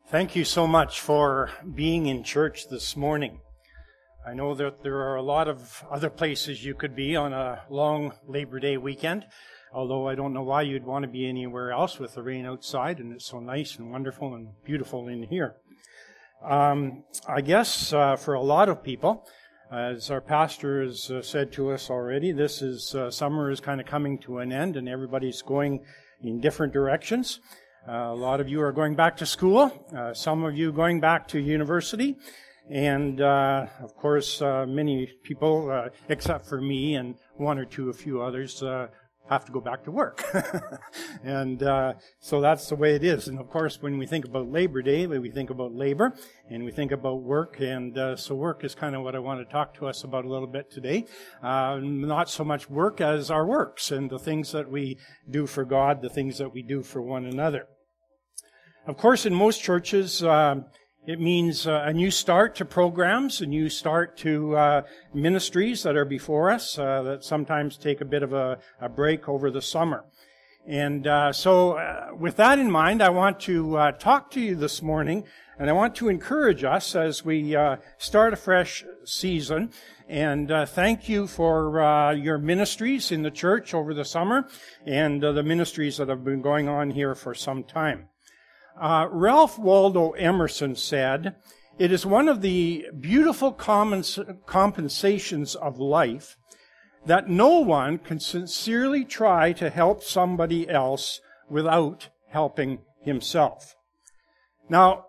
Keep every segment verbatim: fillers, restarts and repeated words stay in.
Thank you so much for being in church this morning. I know that there are a lot of other places you could be on a long Labor Day weekend, although I don't know why you'd want to be anywhere else with the rain outside, and it's so nice and wonderful and beautiful in here. Um, I guess uh, for a lot of people, as our pastor has uh, said to us already, this is uh, summer is kind of coming to an end, and everybody's going in different directions. Uh, a lot of you are going back to school, uh, some of you going back to university, and uh, of course uh, many people, uh, except for me and one or two, a few others, uh, have to go back to work. and uh, so that's the way it is. And of course when we think about Labor Day, we think about labor and we think about work, and uh, so work is kind of what I want to talk to us about a little bit today. Uh, not so much work as our works and the things that we do for God, the things that we do for one another. Of course, in most churches, uh, it means uh, a new start to programs, a new start to uh, ministries that are before us, uh, that sometimes take a bit of a, a break over the summer. And uh, so uh, with that in mind, I want to uh, talk to you this morning, and I want to encourage us as we uh, start a fresh season. And uh, thank you for uh, your ministries in the church over the summer, and uh, the ministries that have been going on here for some time. Uh, Ralph Waldo Emerson said, "It is one of the beautiful compensations of life that no one can sincerely try to help somebody else without helping himself." Now,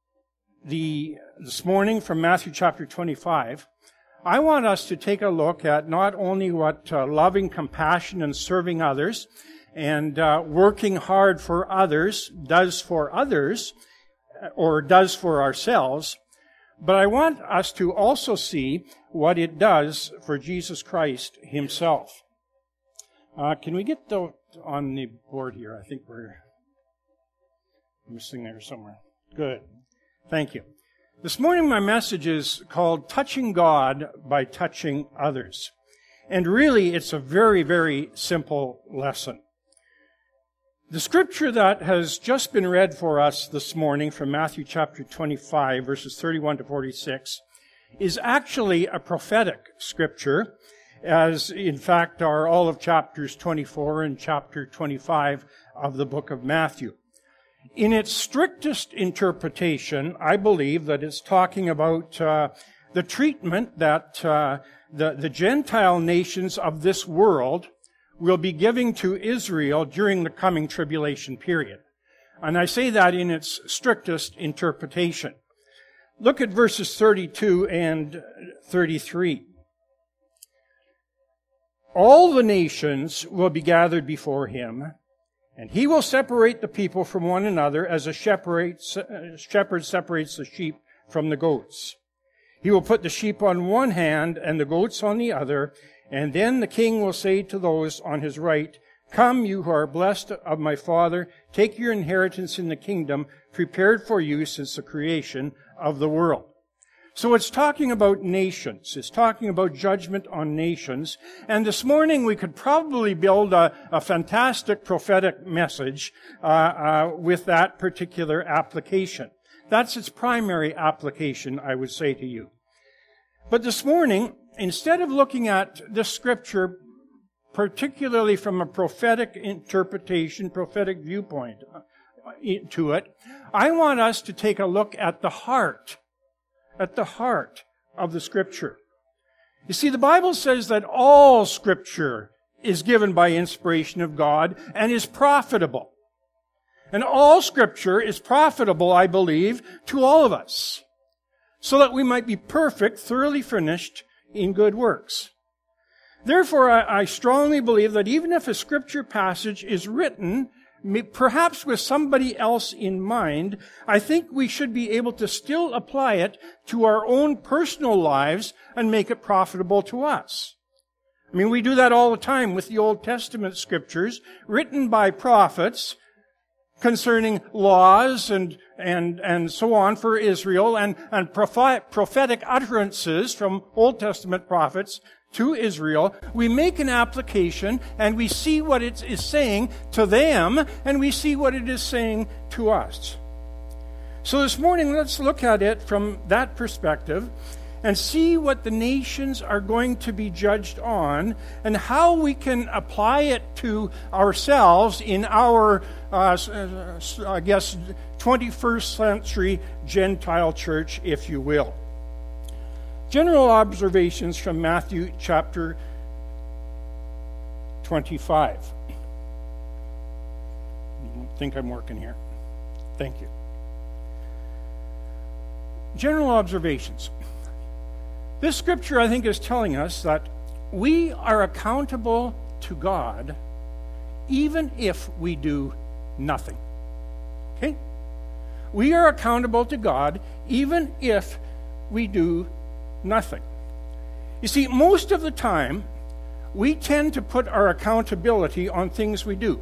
the, this morning from Matthew chapter twenty-five, I want us to take a look at not only what uh, loving compassion and serving others and uh, working hard for others does for others, or does for ourselves, but I want us to also see what it does for Jesus Christ himself. Uh, can we get the, on the board here? I think we're missing there somewhere. Good. Thank you. This morning my message is called Touching God by Touching Others. And really it's a very, very simple lesson. The scripture that has just been read for us this morning from Matthew chapter twenty-five, verses thirty-one to forty-six, is actually a prophetic scripture, as in fact are all of chapters twenty-four and chapter twenty-five of the book of Matthew. In its strictest interpretation, I believe that it's talking about uh, the treatment that uh, the, the Gentile nations of this world will be giving to Israel during the coming tribulation period. And I say that in its strictest interpretation. Look at verses thirty-two and thirty-three. "All the nations will be gathered before him, and he will separate the people from one another as a shepherd separates the sheep from the goats. He will put the sheep on one hand and the goats on the other, and then the king will say to those on his right, 'Come, you who are blessed of my Father, take your inheritance in the kingdom prepared for you since the creation of the world.'" So it's talking about nations. It's talking about judgment on nations. And this morning we could probably build a, a fantastic prophetic message uh, uh, with that particular application. That's its primary application, I would say to you. But this morning, instead of looking at this scripture particularly from a prophetic interpretation, prophetic viewpoint to it, I want us to take a look at the heart, at the heart of the scripture. You see, the Bible says that all scripture is given by inspiration of God and is profitable. And all scripture is profitable, I believe, to all of us, so that we might be perfect, thoroughly finished in good works. Therefore, I, I strongly believe that even if a scripture passage is written, perhaps with somebody else in mind, I think we should be able to still apply it to our own personal lives and make it profitable to us. I mean, we do that all the time with the Old Testament scriptures written by prophets concerning laws and and and so on for Israel, and and prophetic utterances from Old Testament prophets to Israel. We make an application and we see what it is saying to them, and we see what it is saying to us. So this morning, let's look at it from that perspective and see what the nations are going to be judged on and how we can apply it to ourselves in our, uh, I guess, twenty-first century Gentile church, if you will. General observations from Matthew chapter twenty-five. I think I'm working here. Thank you. General observations. This scripture, I think, is telling us that we are accountable to God even if we do nothing. Okay? We are accountable to God even if we do nothing. You see, most of the time, we tend to put our accountability on things we do.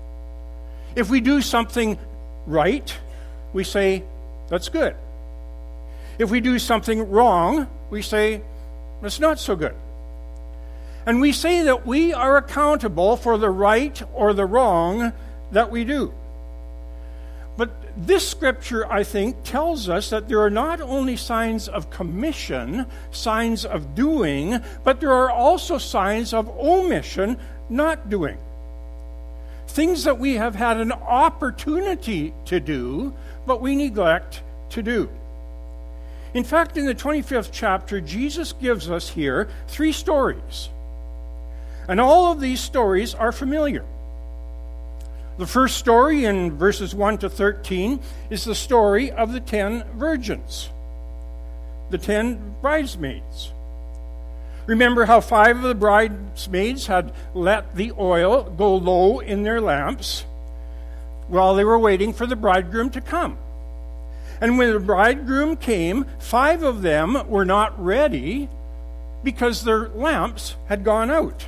If we do something right, we say, that's good. If we do something wrong, we say, that's not so good. And we say that we are accountable for the right or the wrong that we do. But this scripture, I think, tells us that there are not only signs of commission, signs of doing, but there are also signs of omission, not doing. Things that we have had an opportunity to do, but we neglect to do. In fact, in the twenty-fifth chapter, Jesus gives us here three stories. And all of these stories are familiar. The first story in verses one to thirteen is the story of the ten virgins, the ten bridesmaids. Remember how five of the bridesmaids had let the oil go low in their lamps while they were waiting for the bridegroom to come. And when the bridegroom came, five of them were not ready because their lamps had gone out.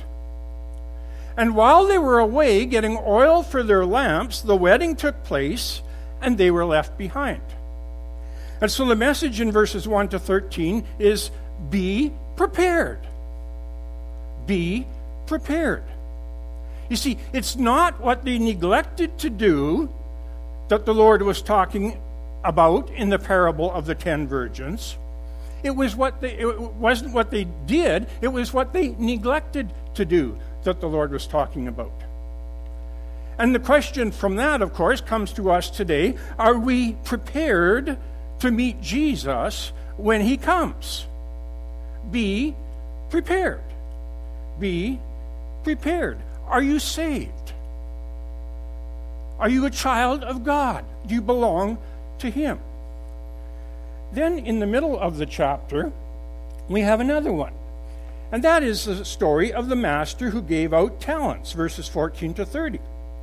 And while they were away getting oil for their lamps, the wedding took place and they were left behind. And so the message in verses one to thirteen is, be prepared. Be prepared. You see, it's not what they neglected to do that the Lord was talking about in the parable of the ten virgins. It was what they, it wasn't what they did, it was what they neglected to do that the Lord was talking about. And the question from that, of course, comes to us today. Are we prepared to meet Jesus when he comes? Be prepared. Be prepared. Are you saved? Are you a child of God? Do you belong to him? Then in the middle of the chapter, we have another one. And that is the story of the master who gave out talents, verses fourteen to thirty.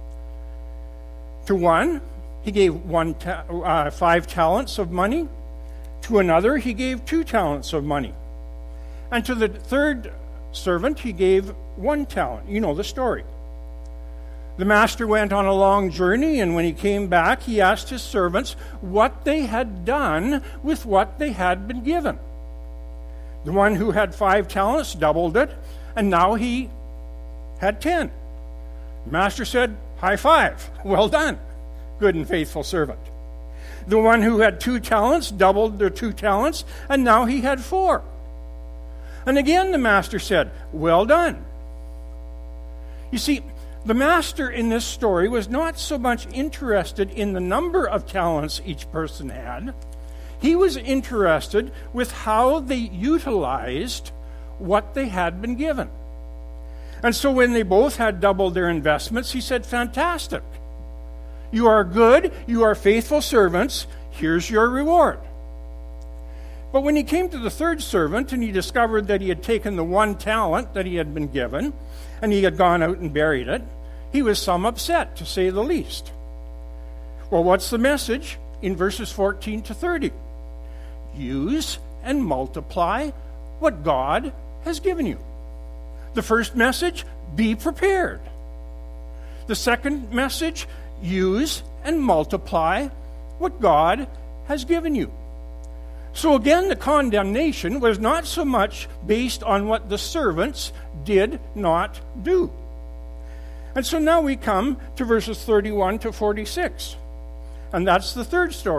To one, he gave one ta- uh, five talents of money. To another, he gave two talents of money. And to the third servant, he gave one talent. You know the story. The master went on a long journey, and when he came back, he asked his servants what they had done with what they had been given. The one who had five talents doubled it, and now he had ten. The master said, high five, well done, good and faithful servant. The one who had two talents doubled their two talents, and now he had four. And again the master said, well done. You see, the master in this story was not so much interested in the number of talents each person had. He was interested with how they utilized what they had been given. And so when they both had doubled their investments, he said, fantastic. You are good, you are faithful servants, here's your reward. But when he came to the third servant and he discovered that he had taken the one talent that he had been given and he had gone out and buried it, he was some upset, to say the least. Well, what's the message in verses fourteen to thirty? Use and multiply what God has given you. The first message, be prepared. The second message, use and multiply what God has given you. So again, the condemnation was not so much based on what the servants did not do. And so now we come to verses thirty-one to forty-six. And that's the third story,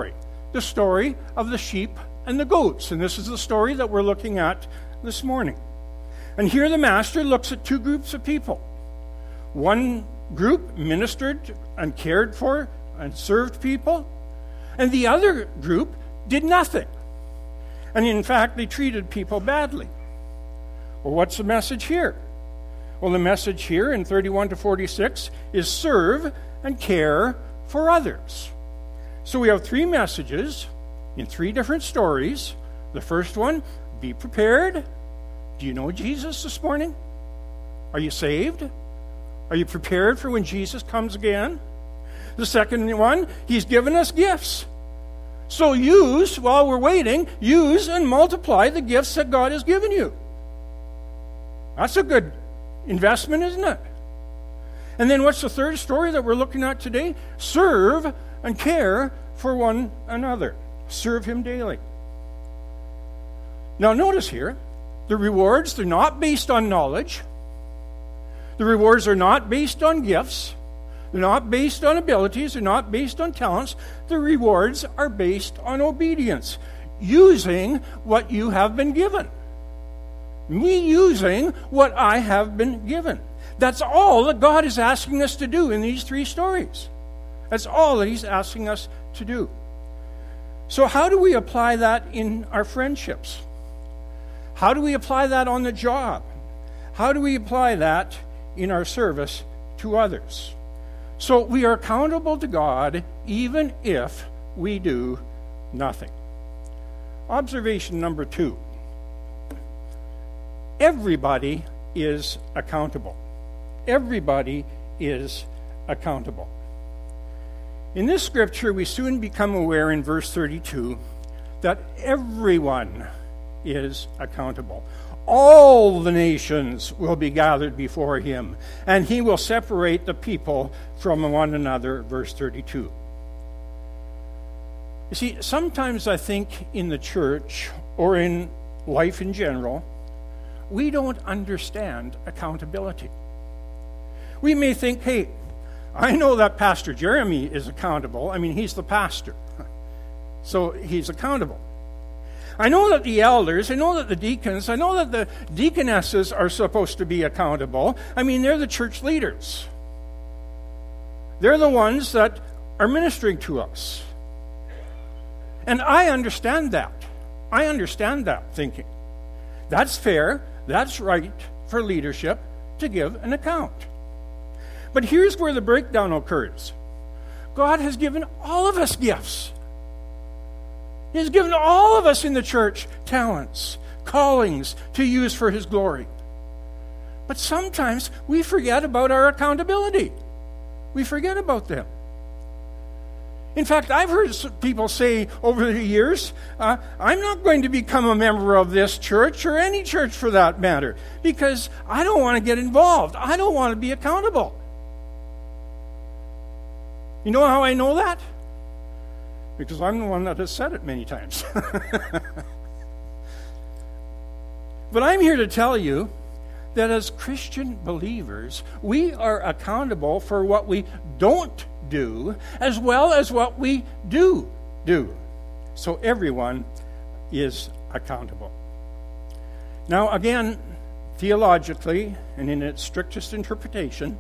the story of the sheep and the goats. And this is the story that we're looking at this morning. And here the master looks at two groups of people. One group ministered and cared for and served people, and the other group did nothing. And in fact, they treated people badly. Well, what's the message here? Well, the message here in thirty-one to forty-six is serve and care for others. So we have three messages in three different stories. The first one, be prepared. Do you know Jesus this morning? Are you saved? Are you prepared for when Jesus comes again? The second one, he's given us gifts. So use, while we're waiting, use and multiply the gifts that God has given you. That's a good investment, isn't it? And then what's the third story that we're looking at today? Serve and care for one another. Serve him daily. Now notice here, the rewards, they're not based on knowledge. The rewards are not based on gifts. They're not based on abilities. They're not based on talents. The rewards are based on obedience. Using what you have been given. Me using what I have been given. That's all that God is asking us to do in these three stories. That's all that he's asking us to do. So how do we apply that in our friendships? How do we apply that on the job? How do we apply that in our service to others? So we are accountable to God even if we do nothing. Observation number two. Everybody is accountable. Everybody is accountable. In this scripture, we soon become aware in verse thirty-two that everyone is accountable. All the nations will be gathered before him, and he will separate the people from one another, verse thirty-two. You see, sometimes I think in the church, or in life in general, we don't understand accountability. We may think, hey, I know that Pastor Jeremy is accountable. I mean, he's the pastor, so he's accountable. I know that the elders, I know that the deacons, I know that the deaconesses are supposed to be accountable. I mean, they're the church leaders. They're the ones that are ministering to us. And I understand that. I understand that thinking. That's fair, that's right for leadership to give an account. But here's where the breakdown occurs. God has given all of us gifts. He has given all of us in the church talents, callings to use for his glory. But sometimes we forget about our accountability. We forget about them. In fact, I've heard people say over the years, uh, I'm not going to become a member of this church or any church for that matter because I don't want to get involved. I don't want to be accountable. You know how I know that? Because I'm the one that has said it many times. But I'm here to tell you that as Christian believers, we are accountable for what we don't do as well as what we do do. So everyone is accountable. Now again, theologically and in its strictest interpretation,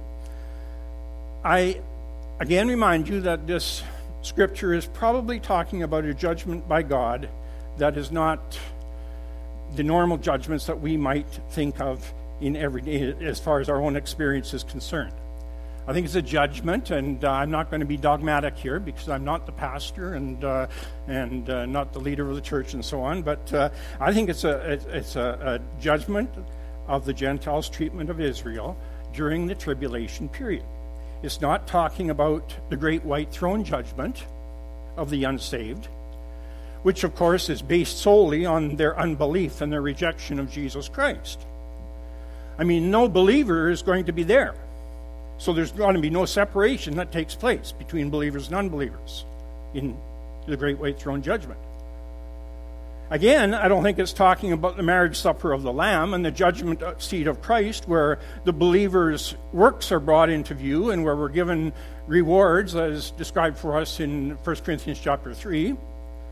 I again remind you that this Scripture is probably talking about a judgment by God that is not the normal judgments that we might think of in every day as far as our own experience is concerned. I think it's a judgment, and uh, I'm not going to be dogmatic here because I'm not the pastor and uh, and uh, not the leader of the church and so on, but uh, I think it's a it's a, a judgment of the Gentiles' treatment of Israel during the tribulation period. It's not talking about the great white throne judgment of the unsaved, which of course is based solely on their unbelief and their rejection of Jesus Christ. I mean, no believer is going to be there. So there's going to be no separation that takes place between believers and unbelievers in the great white throne judgment. Again, I don't think it's talking about the marriage supper of the Lamb and the judgment seat of Christ, where the believers' works are brought into view and where we're given rewards as described for us in First Corinthians chapter three.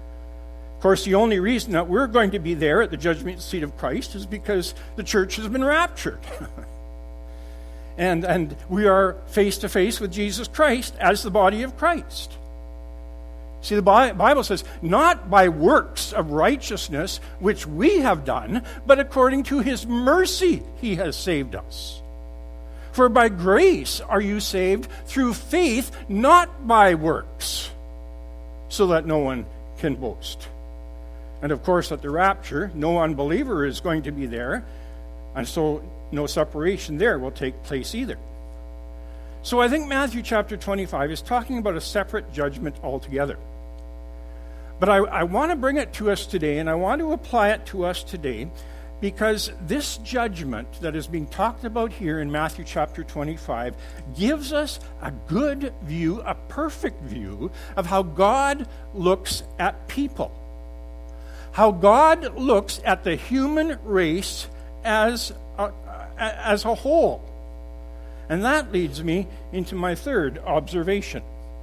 Of course, the only reason that we're going to be there at the judgment seat of Christ is because the church has been raptured. and, and we are face to face with Jesus Christ as the body of Christ. See, the Bible says, not by works of righteousness which we have done, but according to his mercy he has saved us. For by grace are you saved through faith, not by works, so that no one can boast. And of course, at the rapture, no unbeliever is going to be there, and so no separation there will take place either. So I think Matthew chapter twenty-five is talking about a separate judgment altogether. But I, I want to bring it to us today, and I want to apply it to us today, because this judgment that is being talked about here in Matthew chapter twenty-five gives us a good view, a perfect view of how God looks at people. How God looks at the human race as a, as a whole. And that leads me into my third observation.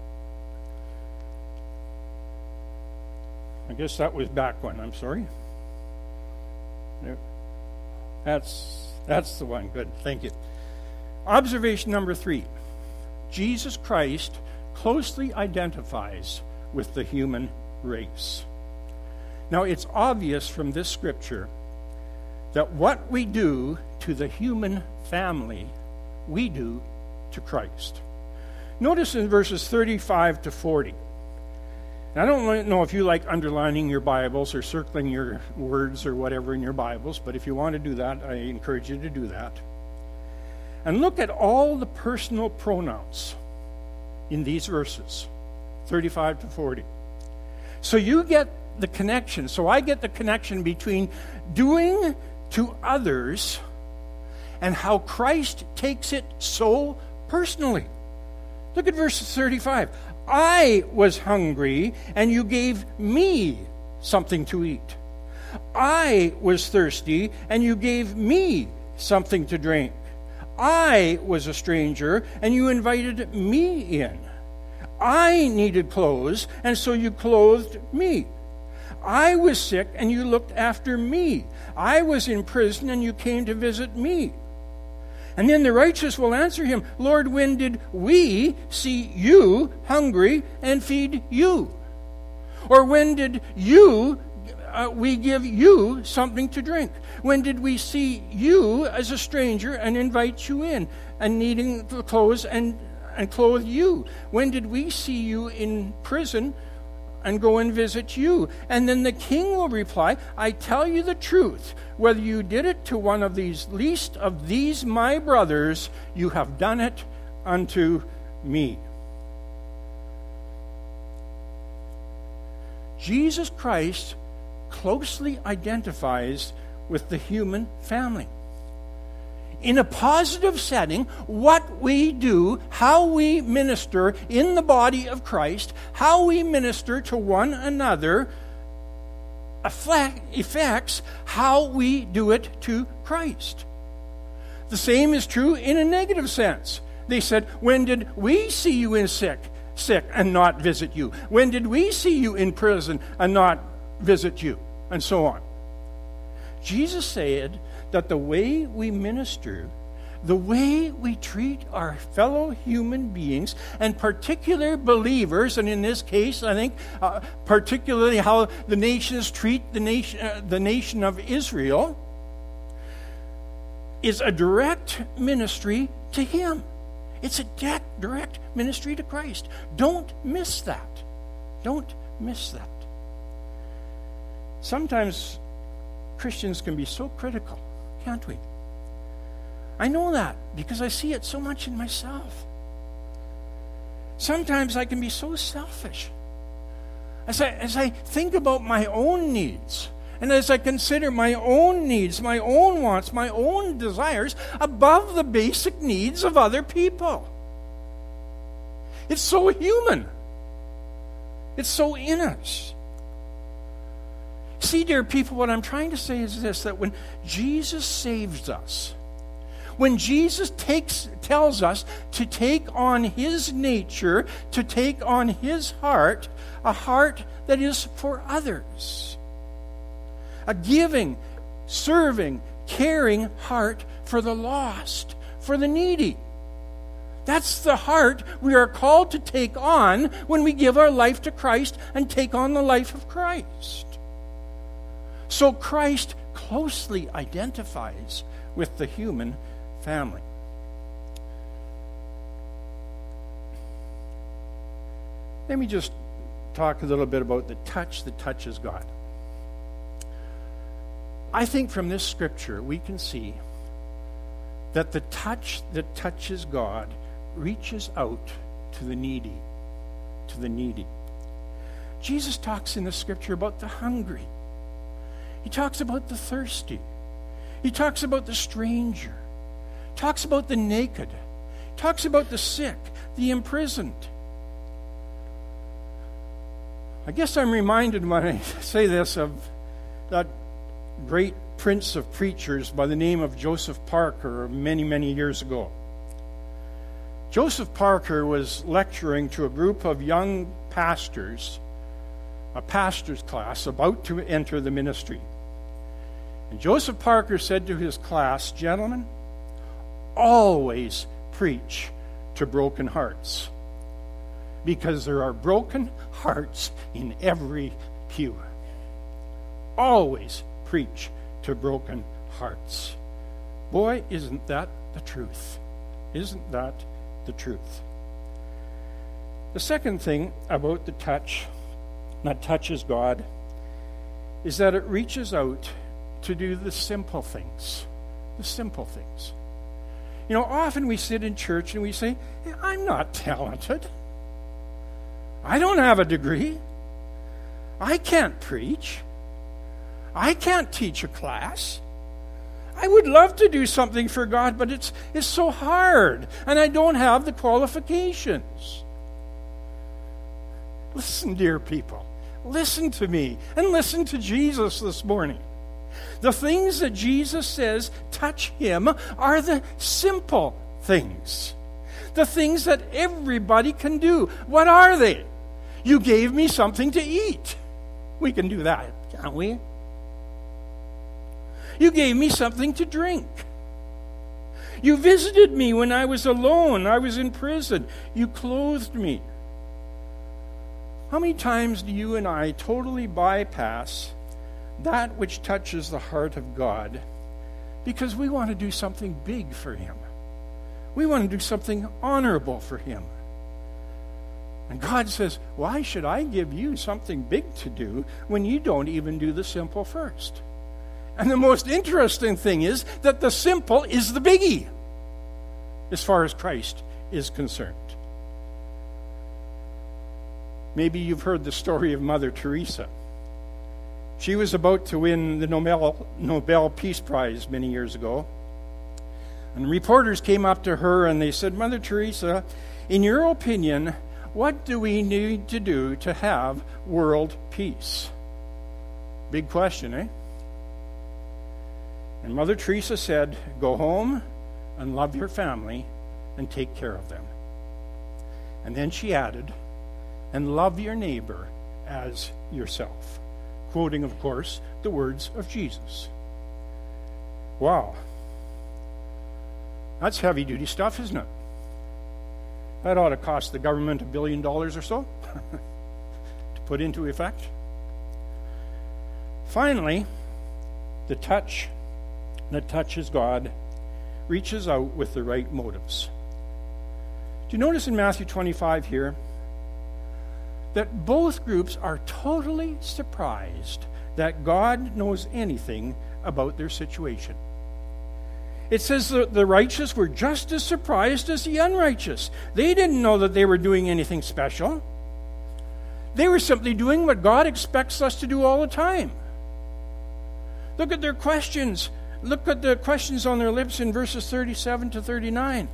I guess that was back one, I'm sorry. There. That's, that's the one. Good, thank you. Observation number three. Jesus Christ closely identifies with the human race. Now, it's obvious from this scripture that what we do to the human family, we do to Christ. Notice in verses thirty-five to forty. And I don't know if you like underlining your Bibles or circling your words or whatever in your Bibles, but if you want to do that, I encourage you to do that. And look at all the personal pronouns in these verses, thirty-five to forty. So you get the connection. So I get the connection between doing to others and how Christ takes it so personally. Look at verse thirty-five. I was hungry, and you gave me something to eat. I was thirsty, and you gave me something to drink. I was a stranger, and you invited me in. I needed clothes, and so you clothed me. I was sick, and you looked after me. I was in prison, and you came to visit me. And then the righteous will answer him, Lord, when did we see you hungry and feed you? Or when did you, uh, we give you something to drink? When did we see you as a stranger and invite you in and needing clothes and, and clothe you? When did we see you in prison and go and visit you? And then the king will reply, I tell you the truth, whether you did it to one of these least of these my brothers, you have done it unto me. Jesus Christ closely identifies with the human family. In a positive setting, what we do, how we minister in the body of Christ, how we minister to one another, affects how we do it to Christ. The same is true in a negative sense. They said, when did we see you in sick, sick and not visit you? When did we see you in prison and not visit you? And so on. Jesus said that the way we minister, the way we treat our fellow human beings, and particular believers, and in this case, I think, uh, particularly how the nations treat the nation, uh, the nation of Israel, is a direct ministry to Him. It's a de- direct ministry to Christ. Don't miss that. Don't miss that. Sometimes Christians can be so critical, can't we? I know that because I see it so much in myself. Sometimes I can be so selfish. As I, as I think about my own needs, and as I consider my own needs, my own wants, my own desires above the basic needs of other people. It's so human. It's so in us. See, dear people, what I'm trying to say is this, that when Jesus saves us, When Jesus takes, tells us to take on his nature, to take on his heart, a heart that is for others. A giving, serving, caring heart for the lost, for the needy. That's the heart we are called to take on when we give our life to Christ and take on the life of Christ. So Christ closely identifies with the human family. Let me just talk a little bit about the touch that touches God. I think from this scripture we can see that the touch that touches God reaches out to the needy, to the needy. Jesus talks in the scripture about the hungry. He talks about the thirsty. He talks about the stranger. He talks about the naked. He talks about the sick, the imprisoned. I guess I'm reminded when I say this of that great prince of preachers by the name of Joseph Parker many, many years ago. Joseph Parker was lecturing to a group of young pastors, a pastor's class about to enter the ministry. And Joseph Parker said to his class, "Gentlemen, always preach to broken hearts, because there are broken hearts in every pew. Always preach to broken hearts." Boy, isn't that the truth? Isn't that the truth? The second thing about the touch that touches God is that it reaches out to do the simple things. The simple things. You know, often we sit in church and we say, hey, I'm not talented. I don't have a degree. I can't preach. I can't teach a class. I would love to do something for God, but it's it's so hard, and I don't have the qualifications. Listen, dear people. Listen to me, and listen to Jesus this morning. The things that Jesus says touch him are the simple things. The things that everybody can do. What are they? You gave me something to eat. We can do that, can't we? You gave me something to drink. You visited me when I was alone. I was in prison. You clothed me. How many times do you and I totally bypass that which touches the heart of God because we want to do something big for him? We want to do something honorable for him. And God says, why should I give you something big to do when you don't even do the simple first? And the most interesting thing is that the simple is the biggie as far as Christ is concerned. Maybe you've heard the story of Mother Teresa. She was about to win the Nobel, Nobel Peace Prize many years ago. And reporters came up to her and they said, Mother Teresa, in your opinion, what do we need to do to have world peace? Big question, eh? And Mother Teresa said, go home and love your family and take care of them. And then she added, and love your neighbor as yourself. Quoting, of course, the words of Jesus. Wow. That's heavy-duty stuff, isn't it? That ought to cost the government a billion dollars or so to put into effect. Finally, the touch that touches God reaches out with the right motives. Do you notice in Matthew twenty-five here that both groups are totally surprised that God knows anything about their situation? It says that the righteous were just as surprised as the unrighteous. They didn't know that they were doing anything special. They were simply doing what God expects us to do all the time. Look at their questions. Look at the questions on their lips in verses thirty-seven to thirty-nine.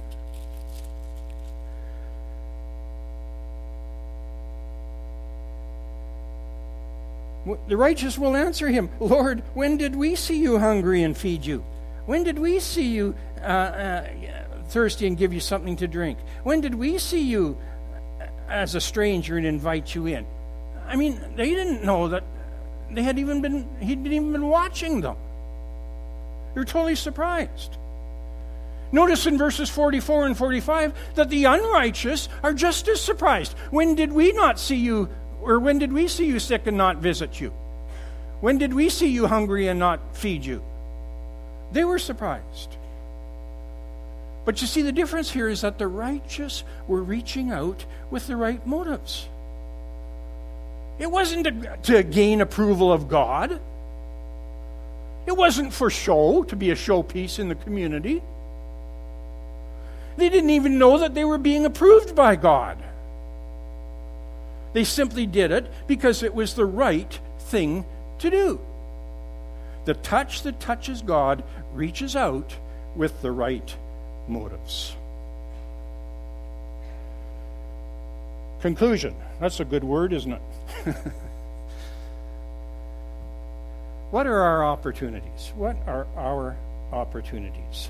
The righteous will answer him, Lord, when did we see you hungry and feed you? When did we see you uh, uh, thirsty and give you something to drink? When did we see you as a stranger and invite you in? I mean, they didn't know that they had even been, he'd been even been watching them. They were totally surprised. Notice in verses forty-four and forty-five that the unrighteous are just as surprised. When did we not see you, or when did we see you sick and not visit you? When did we see you hungry and not feed you? They were surprised. But you see, the difference here is that the righteous were reaching out with the right motives. It wasn't to, to gain approval of God. It wasn't for show, to be a showpiece in the community. They didn't even know that they were being approved by God. They simply did it because it was the right thing to do. The touch that touches God reaches out with the right motives. Conclusion. That's a good word, isn't it? What are our opportunities? What are our opportunities?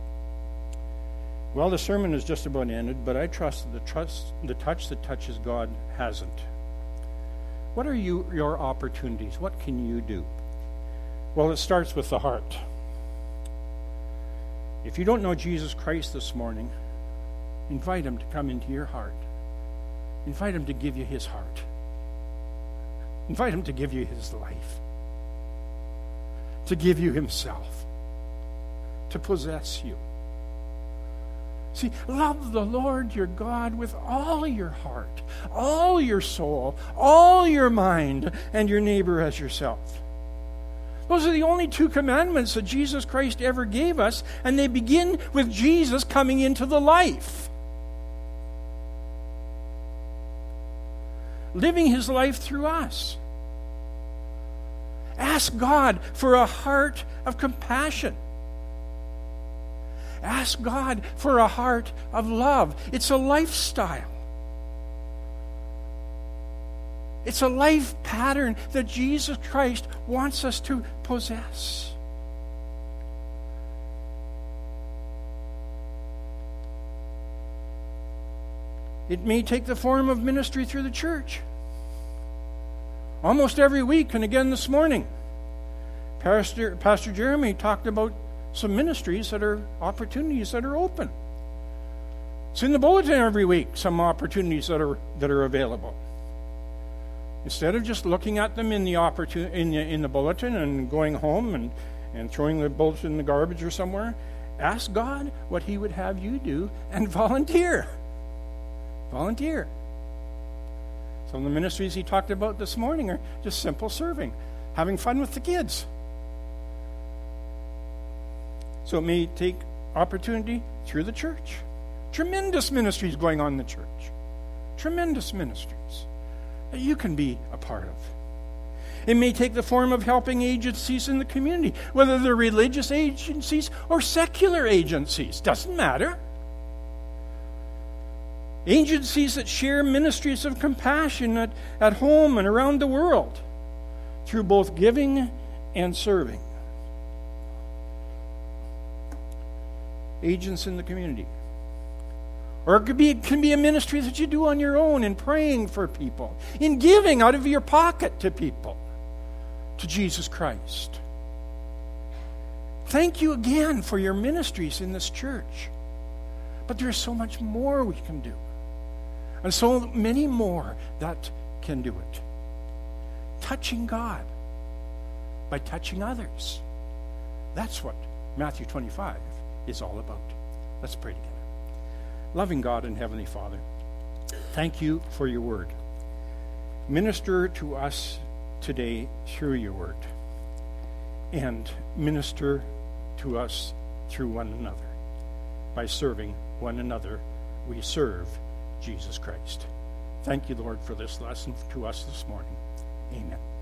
Well, the sermon is just about ended, but I trust that the trust, the touch that touches God hasn't. What are you, your opportunities? What can you do? Well, it starts with the heart. If you don't know Jesus Christ this morning, invite him to come into your heart. Invite him to give you his heart. Invite him to give you his life. To give you himself. To possess you. See, love the Lord your God with all your heart, all your soul, all your mind, and your neighbor as yourself. Those are the only two commandments that Jesus Christ ever gave us, and they begin with Jesus coming into the life. Living his life through us. Ask God for a heart of compassion. Ask God for a heart of love. It's a lifestyle. It's a life pattern that Jesus Christ wants us to possess. It may take the form of ministry through the church. Almost every week, and again this morning, Pastor, Pastor Jeremy talked about some ministries that are opportunities that are open. It's in the bulletin every week, some opportunities that are that are available. Instead of just looking at them in the opportun- in the, in the bulletin and going home and, and throwing the bulletin in the garbage or somewhere, ask God what he would have you do and volunteer. Volunteer. Some of the ministries he talked about this morning are just simple serving, having fun with the kids. So it may take opportunity through the church. Tremendous ministries going on in the church. Tremendous ministries that you can be a part of. It may take the form of helping agencies in the community, whether they're religious agencies or secular agencies. Doesn't matter. Agencies that share ministries of compassion at, at home and around the world through both giving and serving. Agents in the community. Or it could be, it can be a ministry that you do on your own in praying for people, in giving out of your pocket to people, to Jesus Christ. Thank you again for your ministries in this church. But there's so much more we can do. And so many more that can do it. Touching God by touching others. That's what Matthew twenty-five is all about. Let's pray together. Loving God and Heavenly Father, thank you for your word. Minister to us today through your word. And minister to us through one another. By serving one another, we serve Jesus Christ. Thank you, Lord, for this lesson to us this morning. Amen.